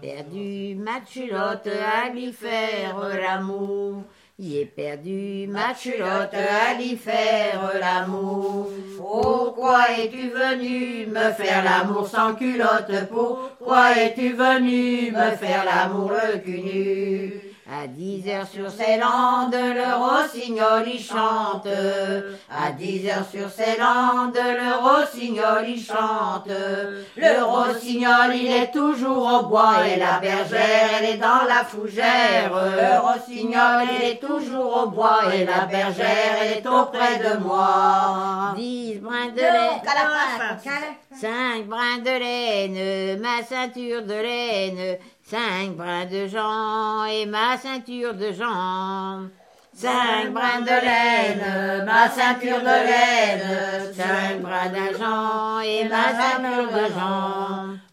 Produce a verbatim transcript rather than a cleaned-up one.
perdu ma culotte à lui faire l'amour. J'ai perdu ma culotte à lui faire l'amour. Pourquoi es-tu venu me faire l'amour sans culotte? Pourquoi es-tu venu me faire l'amour le cul nu? À dix heures sur ces landes, le rossignol y chante. À dix heures sur ces landes, le rossignol y chante. Le rossignol, il est toujours au bois et la bergère, elle est dans la fougère. Le rossignol, il est toujours au bois et la bergère, elle est auprès de moi. Dix brins de laine, cinq brins de laine, ma ceinture de laine. Cinq brins de Jean et ma ceinture de Jean. Cinq brins de laine, ma ceinture de laine. Cinq brins d'argent et ma ceinture de Jean.